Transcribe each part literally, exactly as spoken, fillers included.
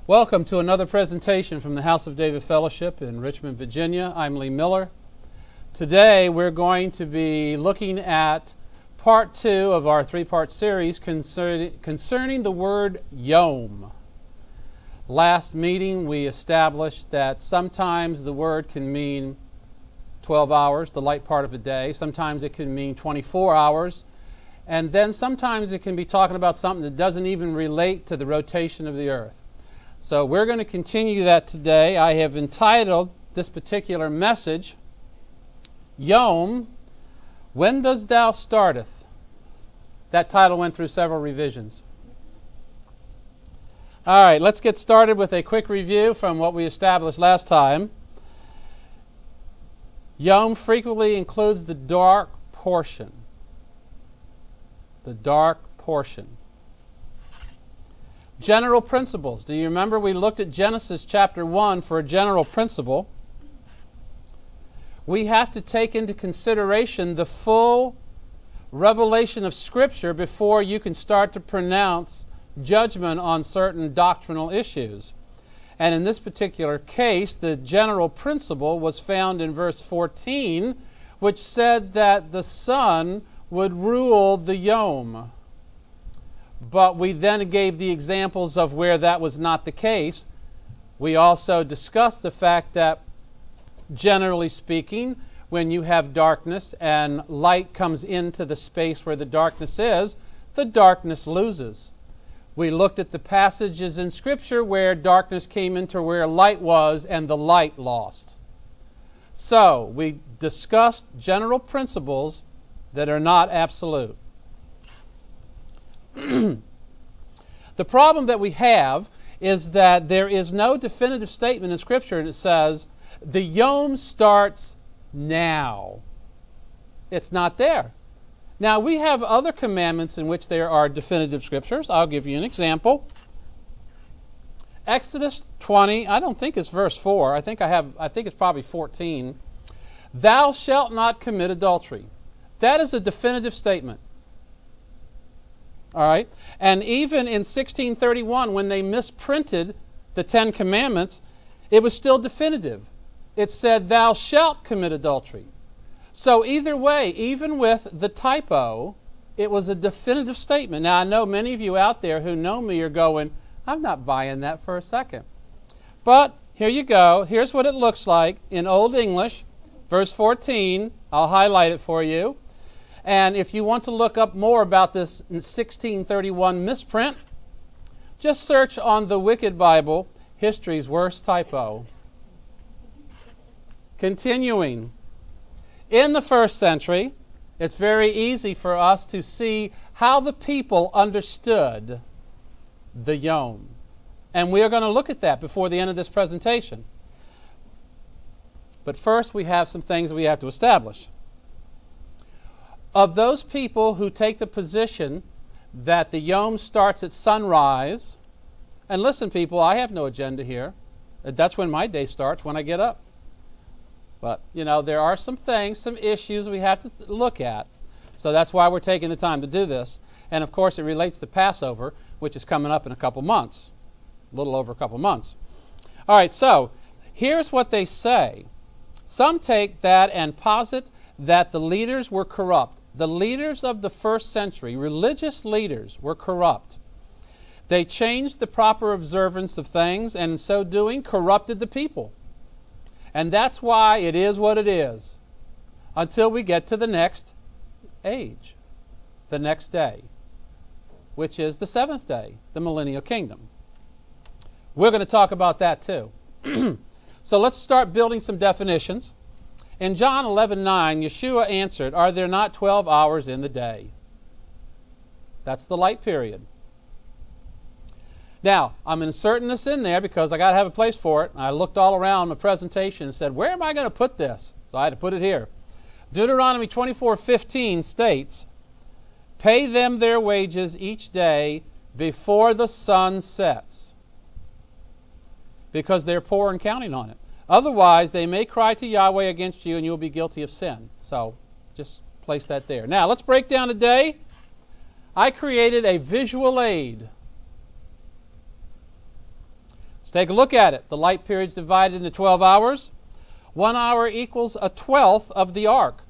Welcome to another presentation from the House of David Fellowship in Richmond, Virginia. I'm Lee Miller. Today we're going to be looking at part two of our three-part series concerning, concerning the word yom. Last meeting we established that sometimes the word can mean twelve hours, the light part of a day. Sometimes it can mean twenty-four hours. And then sometimes it can be talking about something that doesn't even relate to the rotation of the earth. So we're going to continue that today. I have entitled this particular message, Yom, When Does Thou Starteth? That title went through several revisions. All right, let's get started with a quick review from what we established last time. Yom frequently includes the dark portion. The dark portion. General principles. Do you remember we looked at Genesis chapter one for a general principle? We have to take into consideration the full revelation of Scripture before you can start to pronounce judgment on certain doctrinal issues. And in this particular case, the general principle was found in verse fourteen, which said that the Son would rule the Yom. But we then gave the examples of where that was not the case. We also discussed the fact that, generally speaking, when you have darkness and light comes into the space where the darkness is, the darkness loses. We looked at the passages in Scripture where darkness came into where light was and the light lost. So, we discussed general principles that are not absolute. The problem that we have is that there is no definitive statement in Scripture that says the Yom starts now. It's not there. Now, we have other commandments in which there are definitive scriptures. I'll give you an example. Exodus twenty, I don't think it's verse four. I think I have I think it's probably fourteen. Thou shalt not commit adultery. That is a definitive statement. All right? And even in sixteen thirty-one, when they misprinted the Ten Commandments, it was still definitive. It said, thou shalt commit adultery. So either way, even with the typo, it was a definitive statement. Now, I know many of you out there who know me are going, I'm not buying that for a second. But here you go. Here's what it looks like in Old English, verse fourteen. I'll highlight it for you. And if you want to look up more about this sixteen thirty-one misprint, just search on the Wicked Bible, History's Worst Typo. Continuing. In the first century, it's very easy for us to see how the people understood the Yom. And we are going to look at that before the end of this presentation. But first, we have some things we have to establish. Of those people who take the position that the Yom starts at sunrise, and listen, people, I have no agenda here. That's when my day starts, when I get up. But, you know, there are some things, some issues we have to th- look at. So that's why we're taking the time to do this. And, of course, it relates to Passover, which is coming up in a couple months, a little over a couple months. All right, so here's what they say. Some take that and posit that the leaders were corrupt. The leaders of the first century, religious leaders, were corrupt. They changed the proper observance of things, and in so doing, corrupted the people. And that's why it is what it is, until we get to the next age, the next day, which is the seventh day, the millennial kingdom. We're going to talk about that too. So let's start building some definitions. In John eleven nine, Yeshua answered, are there not twelve hours in the day? That's the light period. Now, I'm inserting this in there because I got to have a place for it. I looked all around my presentation and said, where am I going to put this? So I had to put it here. Deuteronomy twenty-four fifteen states, pay them their wages each day before the sun sets, because they're poor and counting on it. Otherwise, they may cry to Yahweh against you, and you will be guilty of sin. So, just place that there. Now, let's break down a day. I created a visual aid Let's take a look at it. The light period is divided into twelve hours. One hour equals a twelfth of the arc.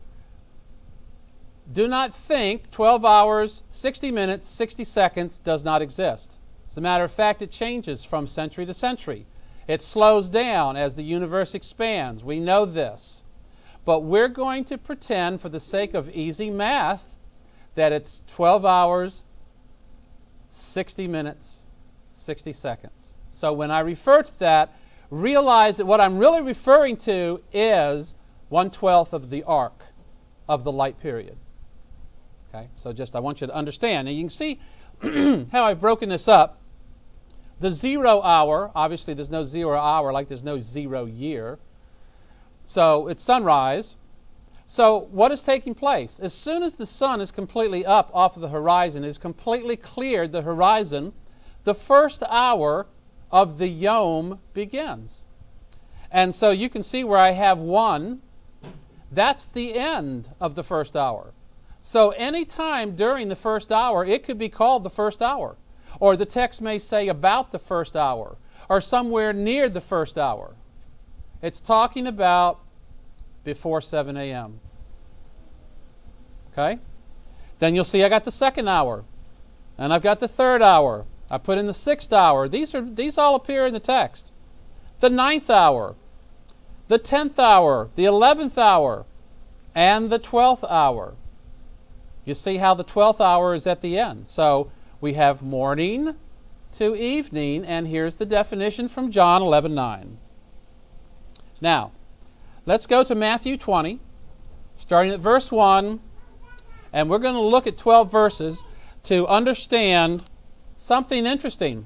Do not think twelve hours, sixty minutes, sixty seconds does not exist. As a matter of fact, it changes from century to century. It slows down as the universe expands. We know this. But we're going to pretend, for the sake of easy math, that it's twelve hours, sixty minutes, sixty seconds. So when I refer to that, realize that what I'm really referring to is one-twelfth of the arc of the light period. Okay, so just I want you to understand. And you can see how I've broken this up. The zero hour, obviously there's no zero hour like there's no zero year. So it's sunrise. So what is taking place? As soon as the sun is completely up off of the horizon, is completely cleared the horizon, the first hour of the yom begins. And so you can see where I have one. That's the end of the first hour. So any time during the first hour, it could be called the first hour. Or the text may say about the first hour, or somewhere near the first hour. It's talking about before seven a.m. Okay? Then you'll see I got the second hour. And I've got the third hour. I put in the sixth hour. These are these all appear in the text. The ninth hour, the tenth hour, the eleventh hour, and the twelfth hour. You see how the twelfth hour is at the end. So we have morning to evening, and here's the definition from John eleven nine. Now, let's go to Matthew twenty, starting at verse one, and we're going to look at twelve verses to understand something interesting.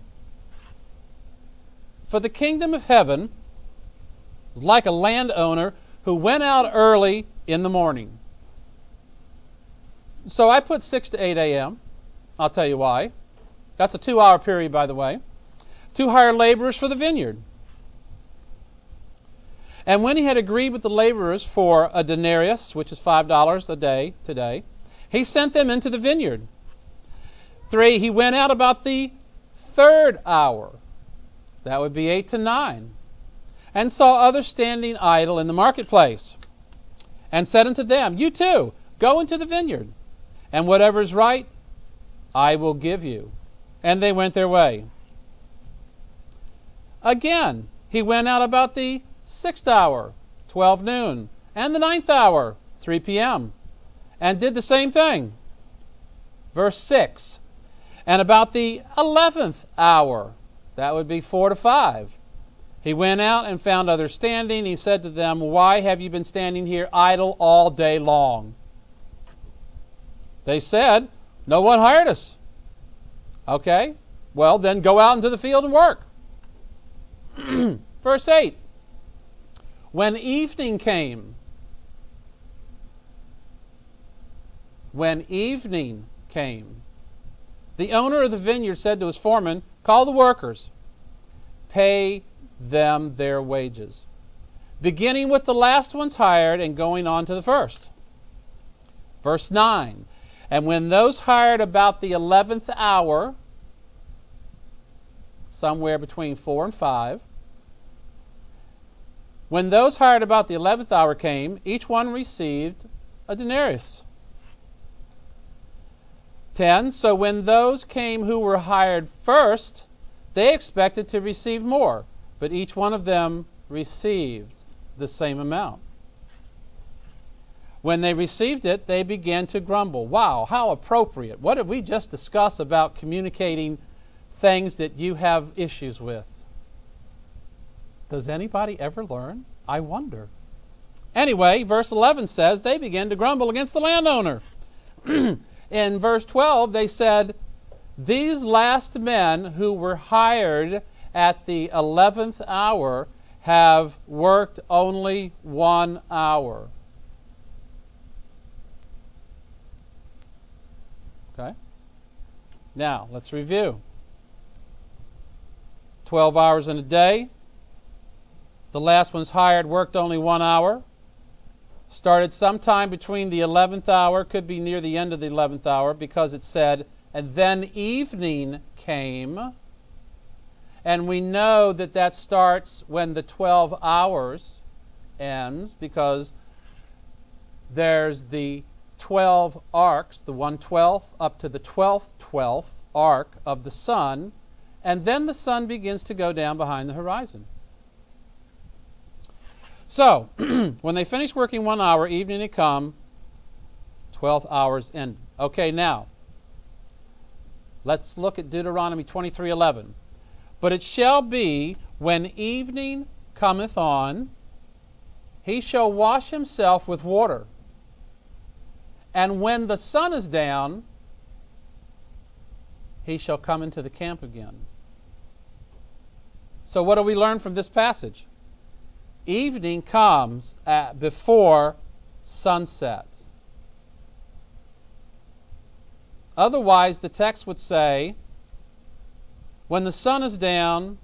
For the kingdom of heaven is like a landowner who went out early in the morning. So I put six to eight a.m. I'll tell you why. That's a two-hour period, by the way. To hire laborers for the vineyard. And when he had agreed with the laborers for a denarius, which is five dollars a day today, he sent them into the vineyard. Three, he went out about the third hour. That would be eight to nine. And saw others standing idle in the marketplace. And said unto them, you too, go into the vineyard, and whatever is right, I will give you. And they went their way. Again, he went out about the sixth hour, twelve noon, and the ninth hour, three p.m., and did the same thing. Verse six, and about the eleventh hour, that would be four to five, he went out and found others standing. He said to them, why have you been standing here idle all day long? They said, no one hired us. Okay, well then go out into the field and work. Verse eight, when evening came, when evening came, the owner of the vineyard said to his foreman, call the workers, pay them their wages, beginning with the last ones hired and going on to the first. Verse nine, and when those hired about the eleventh hour, somewhere between four and five, when those hired about the eleventh hour came, each one received a denarius. Ten, so when those came who were hired first, they expected to receive more, but each one of them received the same amount. When they received it, they began to grumble. Wow, how appropriate. What did we just discuss about communicating things that you have issues with? Does anybody ever learn? I wonder. Anyway, verse eleven says they began to grumble against the landowner. In verse twelve, they said, these last men who were hired at the eleventh hour have worked only one hour. Okay? Now, let's review. twelve hours in a day. The last ones hired worked only one hour. Started sometime between the eleventh hour, could be near the end of the eleventh hour, because it said, and then evening came. And we know that that starts when the twelve hours ends, because there's the twelve arcs, the one twelfth up to the twelfth twelfth arc of the sun, and then the sun begins to go down behind the horizon. So, when they finish working one hour, evening had come, twelve hours ended. Okay, now, let's look at Deuteronomy twenty-three eleven. But it shall be, when evening cometh on, he shall wash himself with water. And when the sun is down, he shall come into the camp again. So what do we learn from this passage? Evening comes at, before sunset. Otherwise, the text would say, when the sun is down,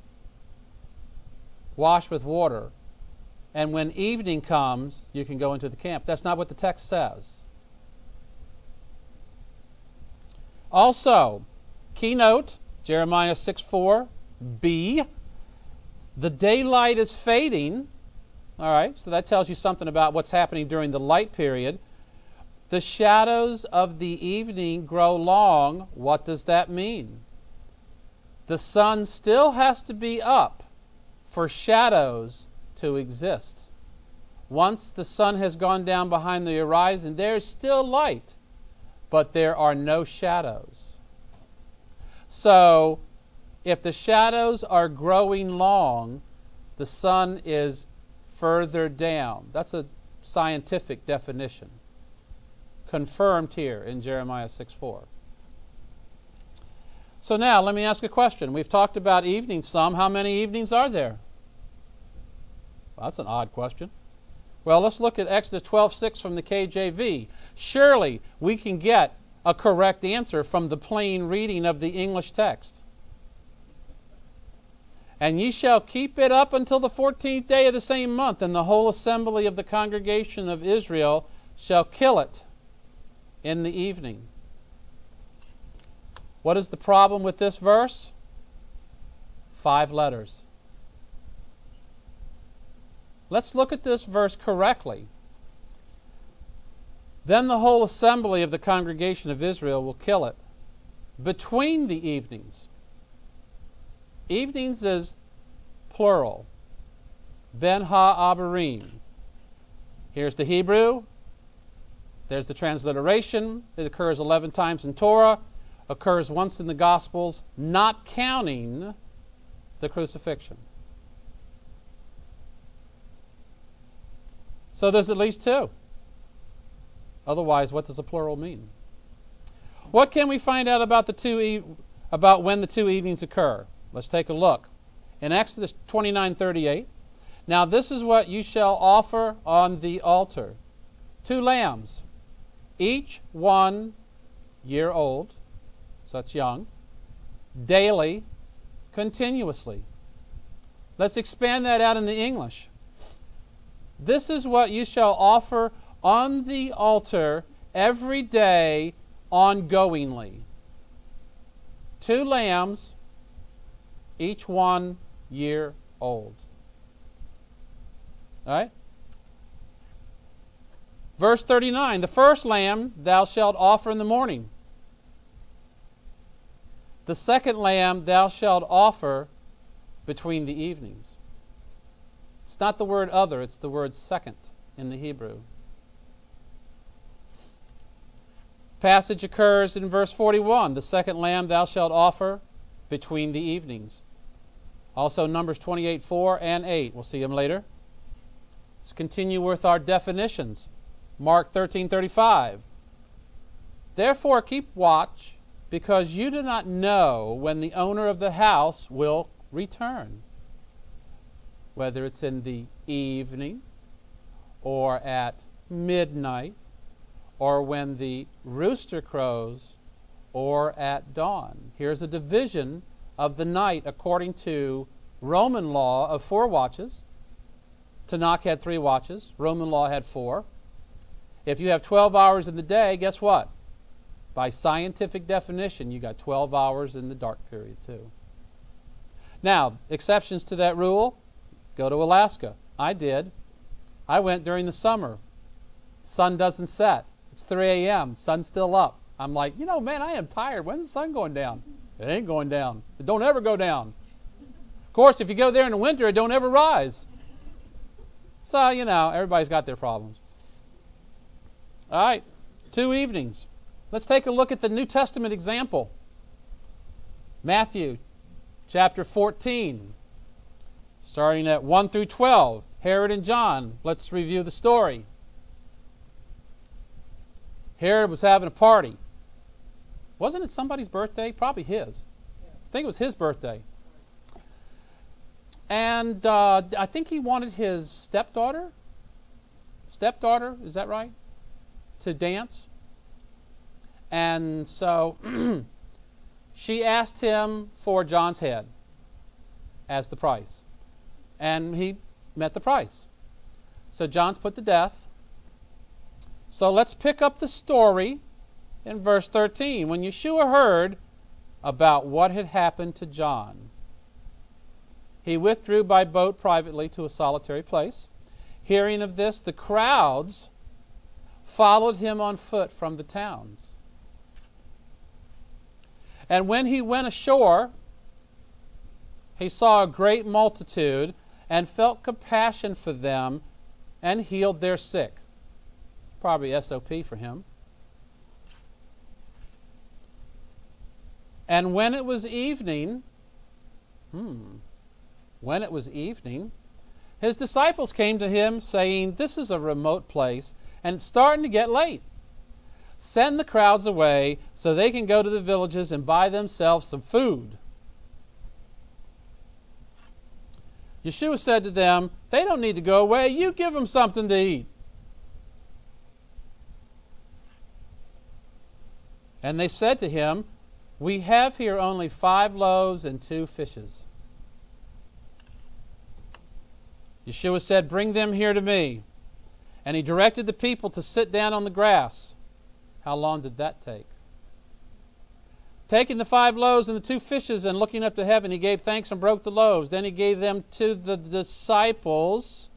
wash with water. And when evening comes, you can go into the camp. That's not what the text says. Also, keynote, Jeremiah six four b, the daylight is fading. All right, so that tells you something about what's happening during the light period. The shadows of the evening grow long. What does that mean? The sun still has to be up for shadows to exist. Once the sun has gone down behind the horizon, there is still light, but there are no shadows. So, if the shadows are growing long, the sun is further down. That's a scientific definition, confirmed here in Jeremiah six four. So now, let me ask a question. We've talked about evenings some. How many evenings are there? Well, that's an odd question. Well, let's look at Exodus twelve six from the K J V. Surely we can get a correct answer from the plain reading of the English text. And ye shall keep it up until the fourteenth day of the same month, and the whole assembly of the congregation of Israel shall kill it in the evening. What is the problem with this verse? Five letters. Let's look at this verse correctly. Then the whole assembly of the congregation of Israel will kill it between the evenings. Evenings is plural. Ben ha-abarim. Here's the Hebrew. There's the transliteration. It occurs eleven times in Torah. Occurs once in the Gospels, not counting the crucifixion. So there's at least two. Otherwise, what does a plural mean? What can we find out about the two e- about when the two evenings occur? Let's take a look. In Exodus twenty-nine thirty-eight, now this is what you shall offer on the altar. Two lambs, each one year old, so that's young, daily, continuously. Let's expand that out in the English. This is what you shall offer on the altar every day, ongoingly. Two lambs, each one year old. All right? Verse thirty-nine, the first lamb thou shalt offer in the morning. The second lamb thou shalt offer between the evenings. It's not the word other, it's the word second in the Hebrew. Passage occurs in verse forty-one. The second lamb thou shalt offer between the evenings. Also Numbers twenty-eight four and eight. We'll see them later. Let's continue with our definitions. Mark thirteen thirty-five. Therefore keep watch, because you do not know when the owner of the house will return, whether it's in the evening or at midnight or when the rooster crows or at dawn. Here's a division of the night according to Roman law of four watches. Tanakh had three watches. Roman law had four. If you have twelve hours in the day, guess what? By scientific definition, you got twelve hours in the dark period too. Now, exceptions to that rule, go to Alaska. I did. I went during the summer. Sun doesn't set. It's three a.m. Sun's still up. I'm like, you know, man, I am tired. When's the sun going down? It ain't going down. It don't ever go down. Of course, if you go there in the winter, it don't ever rise. So, you know, everybody's got their problems. All right, two evenings. Let's take a look at the New Testament example. Matthew chapter fourteen, starting at one through twelve. Herod and John. Let's review the story. Herod was having a party. Wasn't it somebody's birthday? Probably his. I think it was his birthday. And uh, I think he wanted his stepdaughter, stepdaughter, is that right, to dance. And so she asked him for John's head as the price. And he met the price. So John's put to death. So let's pick up the story in verse thirteen. When Yeshua heard about what had happened to John, he withdrew by boat privately to a solitary place. Hearing of this, the crowds followed him on foot from the towns. And when he went ashore, he saw a great multitude and felt compassion for them and healed their sick. Probably S O P for him. And when it was evening, hmm, when it was evening, his disciples came to him saying, "This is a remote place and it's starting to get late. Send the crowds away so they can go to the villages and buy themselves some food." Yeshua said to them, "They don't need to go away. You give them something to eat." And they said to him, "We have here only five loaves and two fishes." Yeshua said, "Bring them here to me." And he directed the people to sit down on the grass. How long did that take? Taking the five loaves and the two fishes and looking up to heaven, he gave thanks and broke the loaves. Then he gave them to the disciples,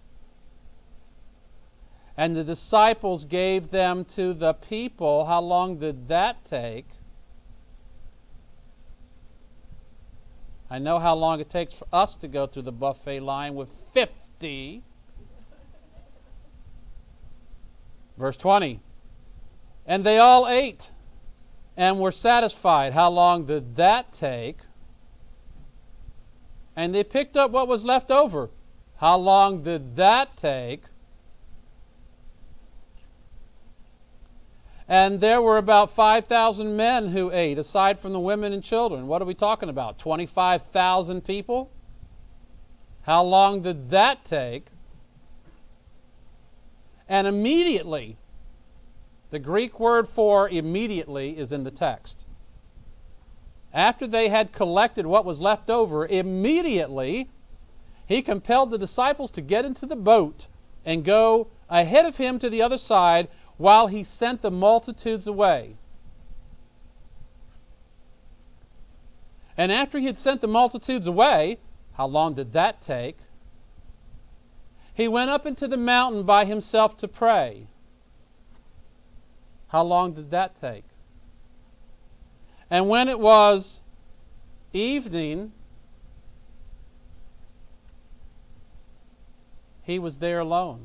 and the disciples gave them to the people. How long did that take? I know how long it takes for us to go through the buffet line with fifty. Verse twenty. And they all ate and were satisfied. How long did that take? And they picked up what was left over. How long did that take? And there were about five thousand men who ate, aside from the women and children. What are we talking about? twenty-five thousand people? How long did that take? And immediately, the Greek word for immediately is in the text. After they had collected what was left over, immediately he compelled the disciples to get into the boat and go ahead of him to the other side while he sent the multitudes away. And after he had sent the multitudes away, how long did that take? He went up into the mountain by himself to pray. How long did that take? And when it was evening, he was there alone.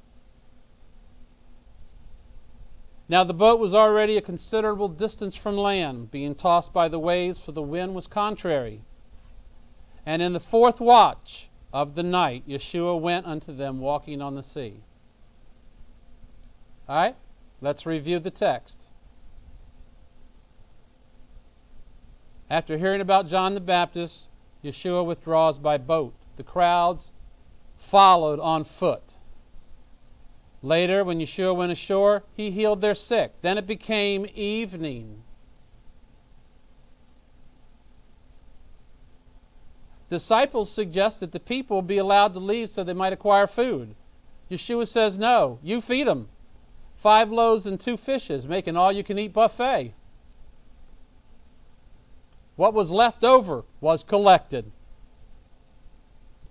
Now the boat was already a considerable distance from land, being tossed by the waves, for the wind was contrary. And in the fourth watch of the night, Yeshua went unto them walking on the sea. All right? Let's review the text. After hearing about John the Baptist, Yeshua withdraws by boat. The crowds followed on foot. Later, when Yeshua went ashore, he healed their sick. Then it became evening. Disciples suggest that the people be allowed to leave so they might acquire food. Yeshua says, "No, you feed them. Five loaves and two fishes, make an all-you-can-eat buffet." What was left over was collected.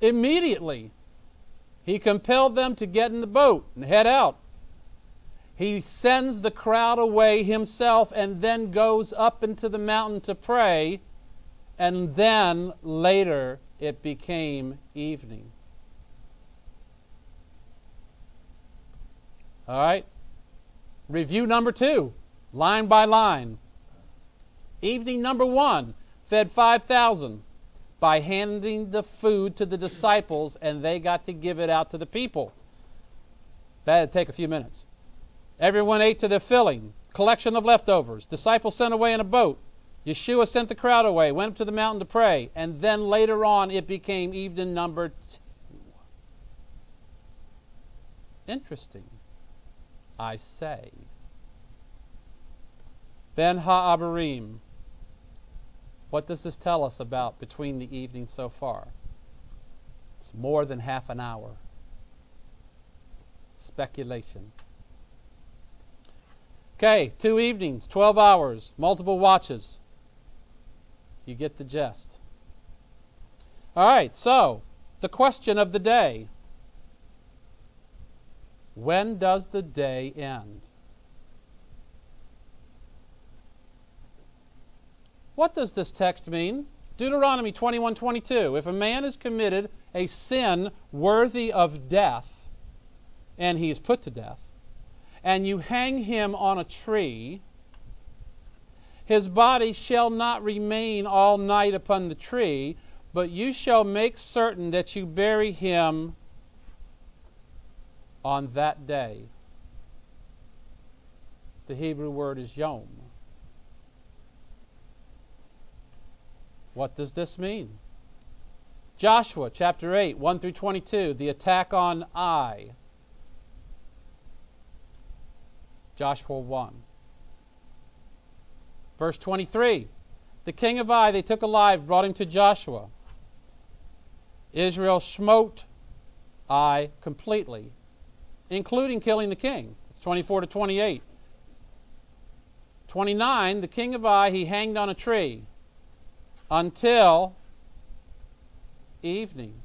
Immediately, he compelled them to get in the boat and head out. He sends the crowd away himself and then goes up into the mountain to pray. And then later it became evening. All right. Review number two, line by line. Evening number one, fed five thousand by handing the food to the disciples, and they got to give it out to the people. That had to take a few minutes. Everyone ate to their filling. Collection of leftovers. Disciples sent away in a boat. Yeshua sent the crowd away, went up to the mountain to pray, and then later on it became evening number two. Interesting, I say. Ben Ha'abarim. What does this tell us about between the evenings so far? It's more than half an hour. Speculation. Okay, two evenings, twelve hours, multiple watches. You get the gist. All right, so the question of the day. When does the day end? What does this text mean? Deuteronomy twenty-one twenty-two. If a man has committed a sin worthy of death, and he is put to death, and you hang him on a tree, his body shall not remain all night upon the tree, but you shall make certain that you bury him on that day. The Hebrew word is yom. What does this mean? Joshua chapter eight, one through twenty-two, the attack on Ai. Joshua one. Verse twenty-three, the king of Ai they took alive, brought him to Joshua. Israel smote Ai completely, including killing the king. twenty-four to twenty-eight. twenty-nine, the king of Ai he hanged on a tree until evening.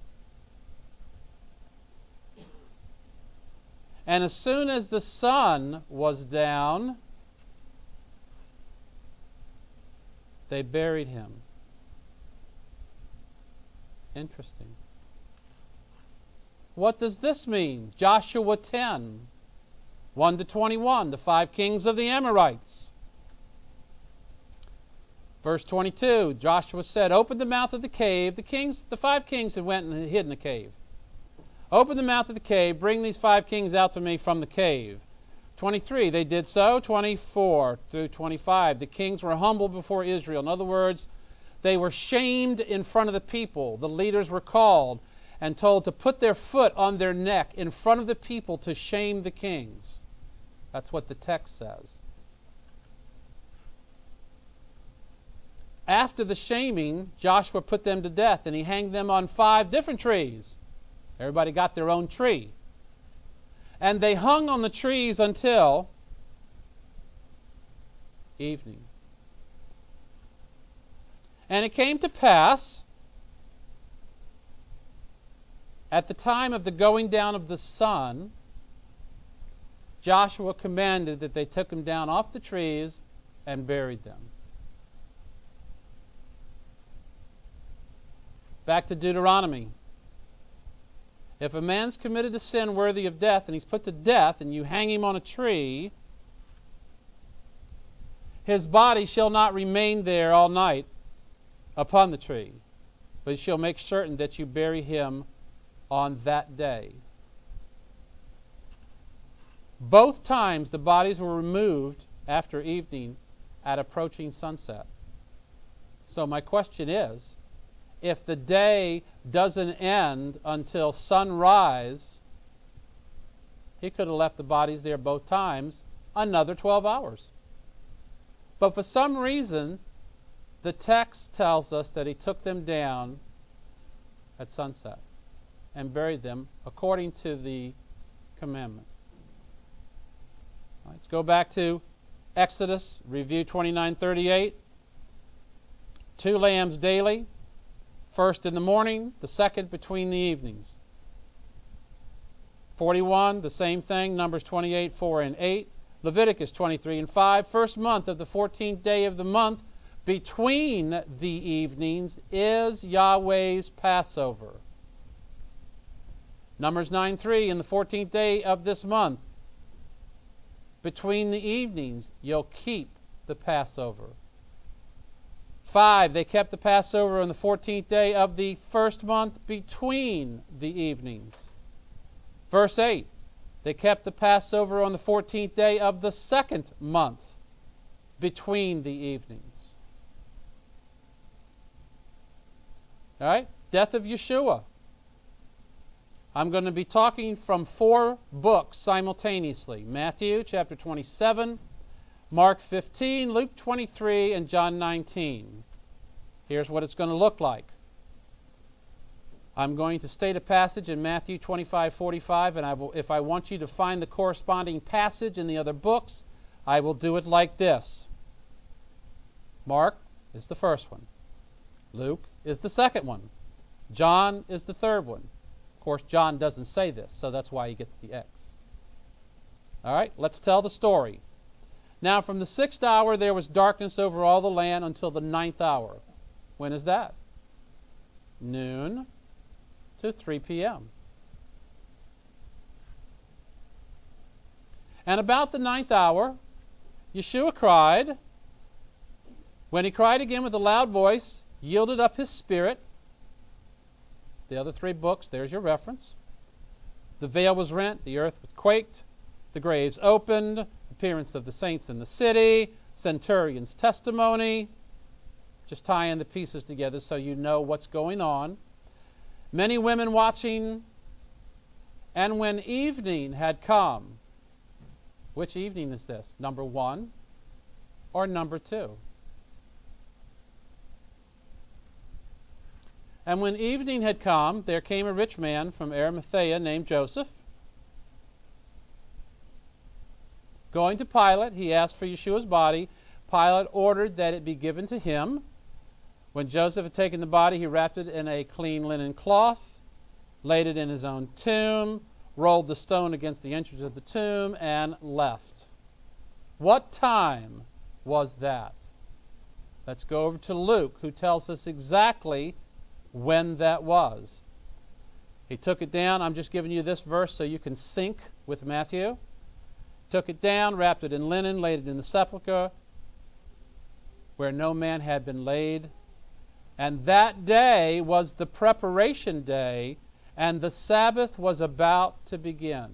And as soon as the sun was down, they buried him. Interesting. What does this mean? Joshua ten, one to twenty-one, the five kings of the Amorites. Verse twenty-two, Joshua said, open the mouth of the cave. The kings, the five kings had went and hid in the cave. Open the mouth of the cave, bring these five kings out to me from the cave. twenty-three, they did so. twenty-four through twenty-five, the kings were humble before Israel. In other words, they were shamed in front of the people. The leaders were called and told to put their foot on their neck in front of the people to shame the kings. That's what the text says. After the shaming, Joshua put them to death, and he hanged them on five different trees. Everybody got their own tree. And they hung on the trees until evening. And it came to pass, at the time of the going down of the sun, Joshua commanded that they took them down off the trees and buried them. Back to Deuteronomy. If a man's committed a sin worthy of death and he's put to death and you hang him on a tree, his body shall not remain there all night upon the tree, but you shall make certain that you bury him on that day. Both times the bodies were removed after evening at approaching sunset. So my question is, if the day doesn't end until sunrise, he could have left the bodies there both times another twelve hours. But for some reason, the text tells us that he took them down at sunset and buried them according to the commandment. All right, let's go back to Exodus, review twenty-nine thirty-eight. Two lambs daily, First in the morning, the second between the evenings. forty-one, the same thing. Numbers twenty-eight, four and eight. Leviticus twenty-three and five. First month of the fourteenth day of the month between the evenings is Yahweh's Passover. Numbers nine three, in the fourteenth day of this month, between the evenings, you'll keep the Passover. five, they kept the Passover on the fourteenth day of the first month between the evenings. Verse eight, they kept the Passover on the fourteenth day of the second month between the evenings. All right, death of Yeshua. I'm going to be talking from four books simultaneously. Matthew chapter twenty-seven, Mark fifteen, Luke twenty-three, and John nineteen. Here's what it's going to look like. I'm going to state a passage in Matthew twenty-five forty-five, and I will, if I want you to find the corresponding passage in the other books, I will do it like this. Mark is the first one. Luke is the second one. John is the third one. Of course, John doesn't say this, so that's why he gets the X. All right, let's tell the story. Now, from the sixth hour there was darkness over all the land until the ninth hour. When is that? Noon to three p.m. And about the ninth hour, Yeshua cried. When he cried again with a loud voice, yielded up his spirit. The other three books, there's your reference. The veil was rent, the earth quaked, the graves opened, appearance of the saints in the city, centurion's testimony. Just tie in the pieces together so you know what's going on. Many women watching. And when evening had come, which evening is this? Number one or number two? And when evening had come, there came a rich man from Arimathea named Joseph. Going to Pilate, he asked for Yeshua's body. Pilate ordered that it be given to him. When Joseph had taken the body, he wrapped it in a clean linen cloth, laid it in his own tomb, rolled the stone against the entrance of the tomb, and left. What time was that? Let's go over to Luke, who tells us exactly when that was. He took it down. I'm just giving you this verse so you can sync with Matthew. Took it down, wrapped it in linen, laid it in the sepulchre where no man had been laid. And that day was the preparation day, and the Sabbath was about to begin.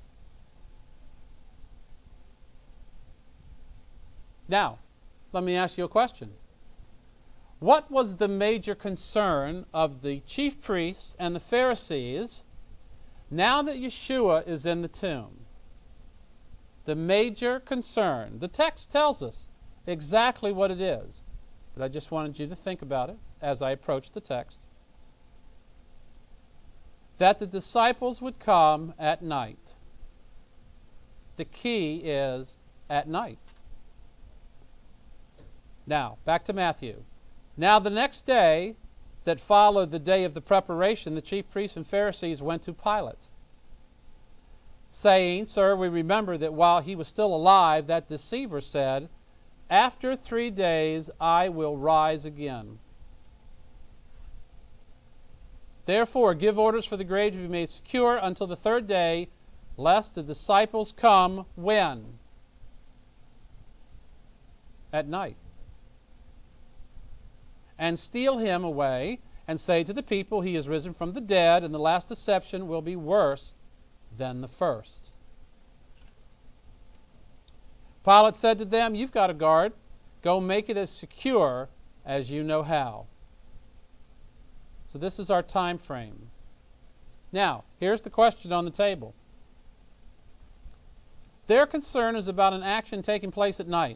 Now, let me ask you a question. What was the major concern of the chief priests and the Pharisees now that Yeshua is in the tomb? The major concern. The text tells us exactly what it is, but I just wanted you to think about it as I approach the text. That the disciples would come at night. The key is at night. Now, back to Matthew. Now the next day that followed the day of the preparation, the chief priests and Pharisees went to Pilate, saying, Sir, we remember that while he was still alive, that deceiver said, After three days I will rise again. Therefore give orders for the grave to be made secure until the third day, lest the disciples come when? At night. And steal him away, and say to the people, He is risen from the dead, and the last deception will be worse than the first. Pilate said to them, You've got a guard. Go make it as secure as you know how. So this is our time frame. Now, here's the question on the table. Their concern is about an action taking place at night.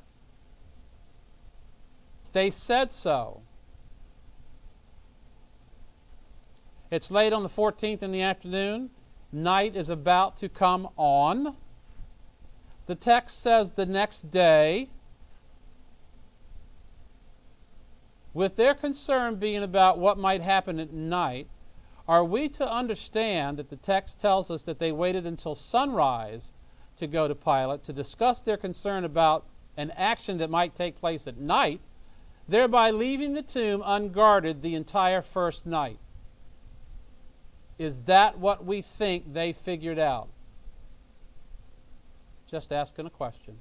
They said so. It's late on the fourteenth in the afternoon. Night is about to come on. The text says the next day. with their concern being about what might happen at night, are we to understand that the text tells us that they waited until sunrise to go to Pilate to discuss their concern about an action that might take place at night, thereby leaving the tomb unguarded the entire first night? Is that what we think they figured out? Just asking a question.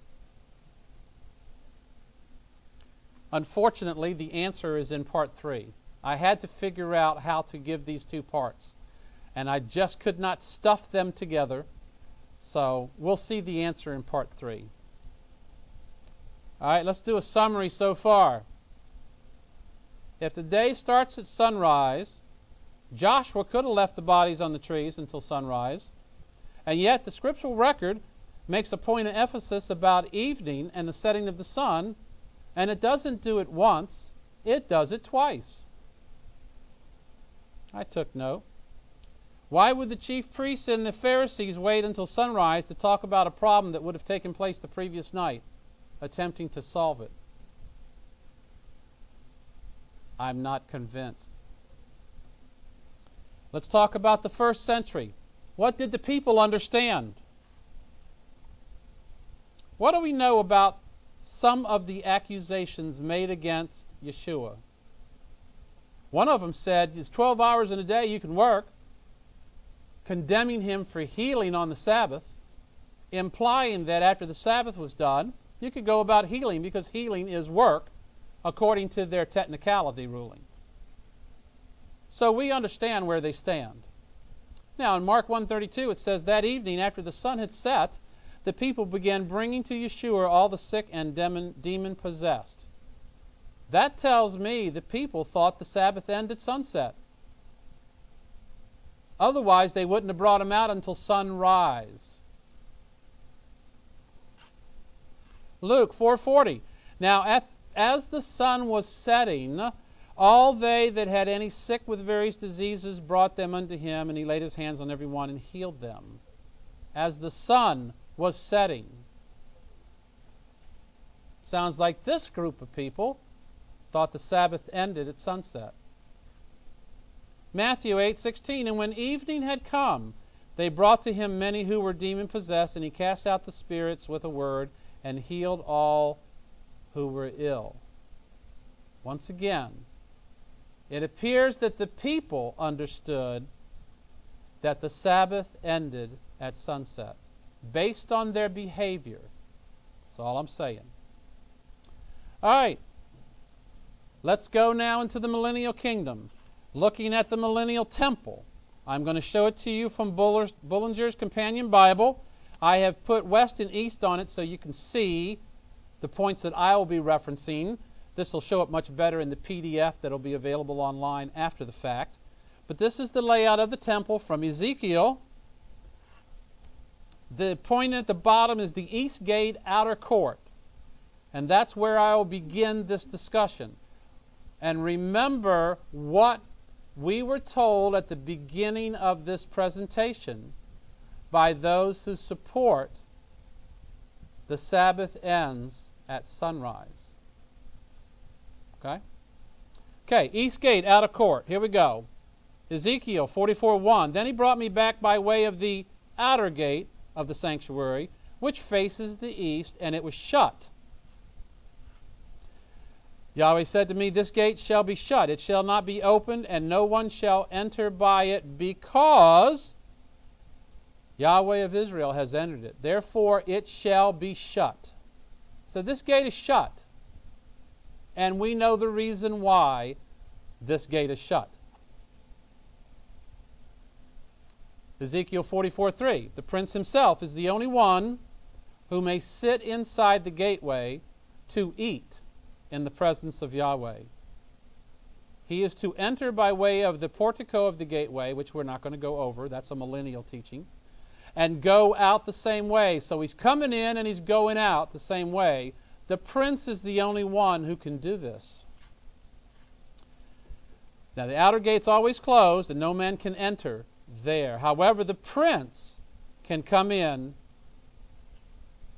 Unfortunately, the answer is in part three. I had to figure out how to give these two parts, and I just could not stuff them together, so we'll see the answer in part three. All right, let's do a summary so far. If the day starts at sunrise, Joshua could have left the bodies on the trees until sunrise, and yet the scriptural record makes a point of emphasis about evening and the setting of the sun, and it doesn't do it once, it does it twice. I took note. Why would the chief priests and the Pharisees wait until sunrise to talk about a problem that would have taken place the previous night, attempting to solve it? I'm not convinced. Let's talk about the first century. What did the people understand? What do we know about some of the accusations made against Yeshua? One of them said, it's twelve hours in a day you can work, condemning him for healing on the Sabbath, implying that after the Sabbath was done, you could go about healing because healing is work according to their technicality ruling. So we understand where they stand. Now in Mark one thirty-two it says, that evening after the sun had set, the people began bringing to Yeshua all the sick and demon-possessed. That tells me the people thought the Sabbath ended at sunset. Otherwise, they wouldn't have brought him out until sunrise. Luke four forty. Now, at, as the sun was setting, all they that had any sick with various diseases brought them unto him, and he laid his hands on every one and healed them. As the sun was setting. Sounds like this group of people thought the Sabbath ended at sunset. Matthew eight sixteen, and when evening had come, they brought to him many who were demon-possessed, and he cast out the spirits with a word, and healed all who were ill. Once again, it appears that the people understood that the Sabbath ended at sunset, based on their behavior. That's all I'm saying. All right. Let's go now into the millennial kingdom. Looking at the millennial temple. I'm going to show it to you from Buller's, Bullinger's Companion Bible. I have put west and east on it so you can see the points that I will be referencing. This will show up much better in the P D F that will be available online after the fact. But this is the layout of the temple from Ezekiel. The point at the bottom is the east gate outer court. And that's where I will begin this discussion. And remember what we were told at the beginning of this presentation by those who support the Sabbath ends at sunrise. Okay? Okay, east gate, outer court. Here we go. Ezekiel forty-four one. Then he brought me back by way of the outer gate of the sanctuary, which faces the east, and it was shut. Yahweh said to me, this gate shall be shut. It shall not be opened, and no one shall enter by it, because Yahweh of Israel has entered it. Therefore it shall be shut. So this gate is shut. And we know the reason why this gate is shut. Ezekiel forty-four three. The prince himself is the only one who may sit inside the gateway to eat in the presence of Yahweh. He is to enter by way of the portico of the gateway, which we're not going to go over. That's a millennial teaching. And go out the same way. So he's coming in and he's going out the same way. The prince is the only one who can do this. Now the outer gate's always closed and no man can enter there. However, the prince can come in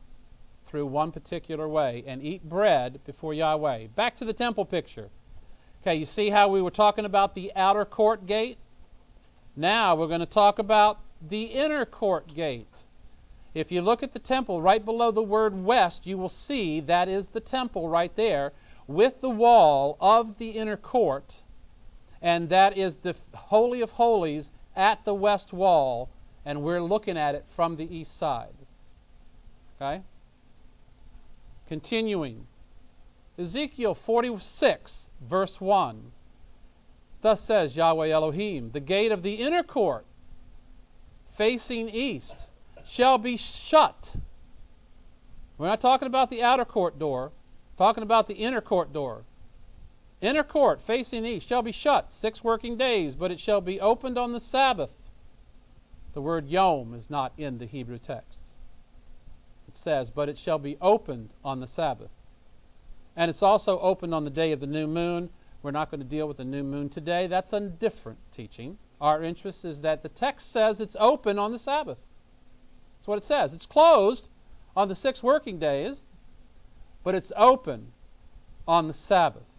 through one particular way and eat bread before Yahweh. Back to the temple picture. Okay, you see how we were talking about the outer court gate? Now we're going to talk about the inner court gate. If you look at the temple right below the word west, you will see that is the temple right there with the wall of the inner court, and that is the Holy of Holies at the west wall, and we're looking at it from the east side. Okay? Continuing. Ezekiel forty-six, verse one. Thus says Yahweh Elohim, the gate of the inner court, facing east, shall be shut. We're not talking about the outer court door, talking about the inner court door. Inner court, facing east, shall be shut six working days, but it shall be opened on the Sabbath. The word yom is not in the Hebrew text. It says, but it shall be opened on the Sabbath. And it's also opened on the day of the new moon. We're not going to deal with the new moon today. That's a different teaching. Our interest is that the text says it's open on the Sabbath. That's what it says. It's closed on the six working days, but it's open on the Sabbath.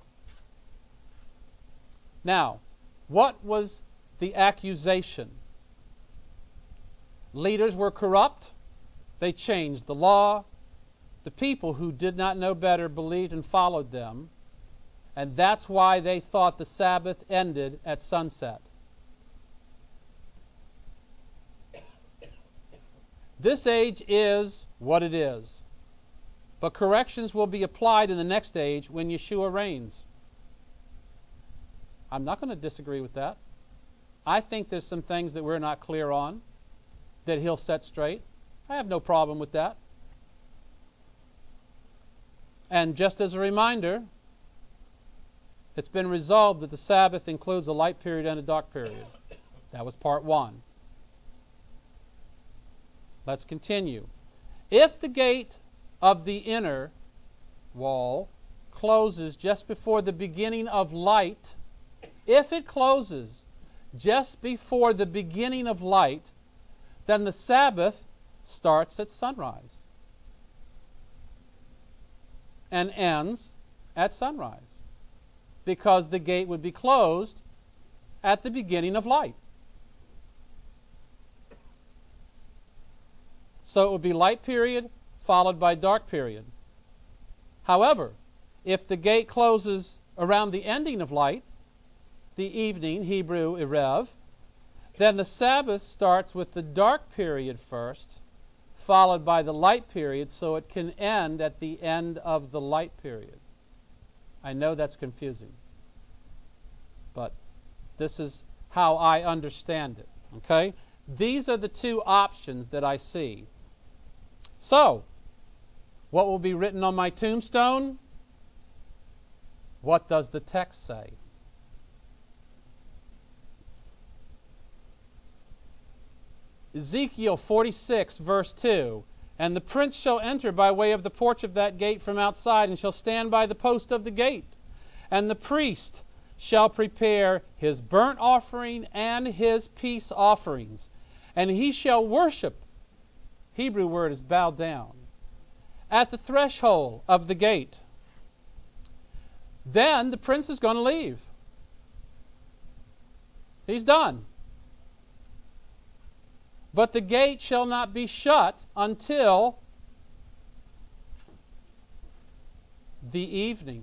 Now, what was the accusation? Leaders were corrupt. They changed the law. The people who did not know better believed and followed them. And that's why they thought the Sabbath ended at sunset. This age is what it is. But corrections will be applied in the next age when Yeshua reigns. I'm not going to disagree with that. I think there's some things that we're not clear on that he'll set straight. I have no problem with that. And just as a reminder, it's been resolved that the Sabbath includes a light period and a dark period. That was part one. Let's continue. If the gate of the inner wall closes just before the beginning of light, if it closes just before the beginning of light, then the Sabbath starts at sunrise and ends at sunrise, because the gate would be closed at the beginning of light. So it would be light period followed by dark period. However, if the gate closes around the ending of light, the evening, Hebrew Erev, then the Sabbath starts with the dark period first, followed by the light period, so it can end at the end of the light period. I know that's confusing, but this is how I understand it. Okay? These are the two options that I see. So, what will be written on my tombstone? What does the text say? Ezekiel forty-six, verse two. And the prince shall enter by way of the porch of that gate from outside, and shall stand by the post of the gate. And the priest shall prepare his burnt offering and his peace offerings. And he shall worship, Hebrew word is bow down, at the threshold of the gate. Then the prince is going to leave. He's done. But the gate shall not be shut until the evening.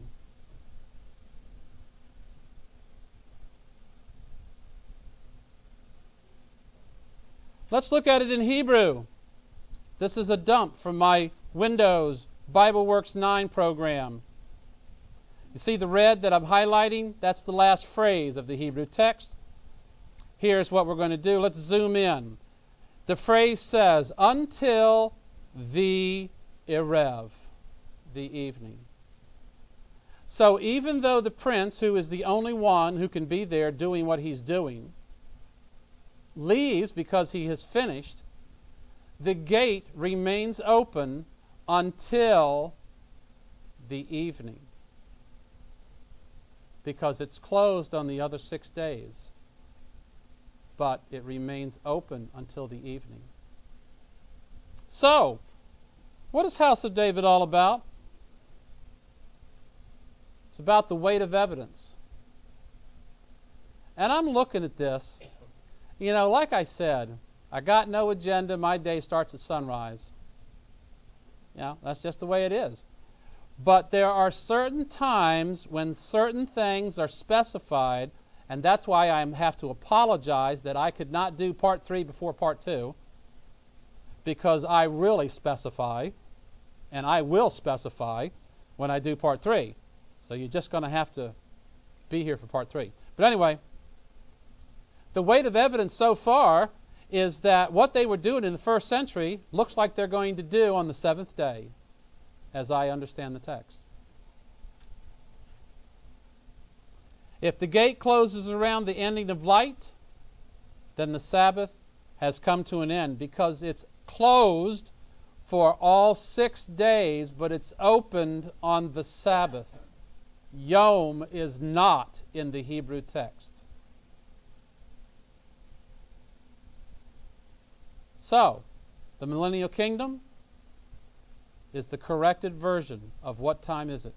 Let's look at it in Hebrew. This is a dump from my Windows BibleWorks nine program. You see the red that I'm highlighting? That's the last phrase of the Hebrew text. Here's what we're going to do. Let's zoom in. The phrase says, until the Erev, the evening. So even though the prince, who is the only one who can be there doing what he's doing, leaves because he has finished, the gate remains open until the evening, because it's closed on the other six days. But it remains open until the evening. So, what is House of David all about? It's about the weight of evidence. And I'm looking at this. You know, like I said, I got no agenda. My day starts at sunrise. You know, that's just the way it is. But there are certain times when certain things are specified, and that's why I have to apologize that I could not do part three before part two, because I really specify, and I will specify when I do part three. So you're just going to have to be here for part three. But anyway, the weight of evidence so far is that what they were doing in the first century looks like they're going to do on the seventh day, as I understand the text. If the gate closes around the ending of light, then the Sabbath has come to an end, because it's closed for all six days, but it's opened on the Sabbath. Yom is not in the Hebrew text. So, the millennial kingdom is the corrected version of what time is it.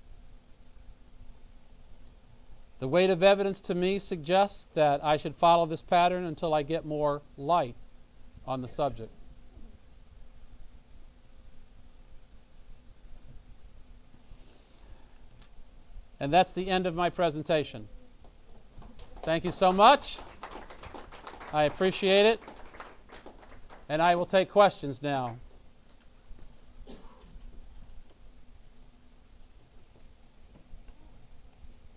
The weight of evidence to me suggests that I should follow this pattern until I get more light on the subject. And that's the end of my presentation. Thank you so much. I appreciate it. And I will take questions now.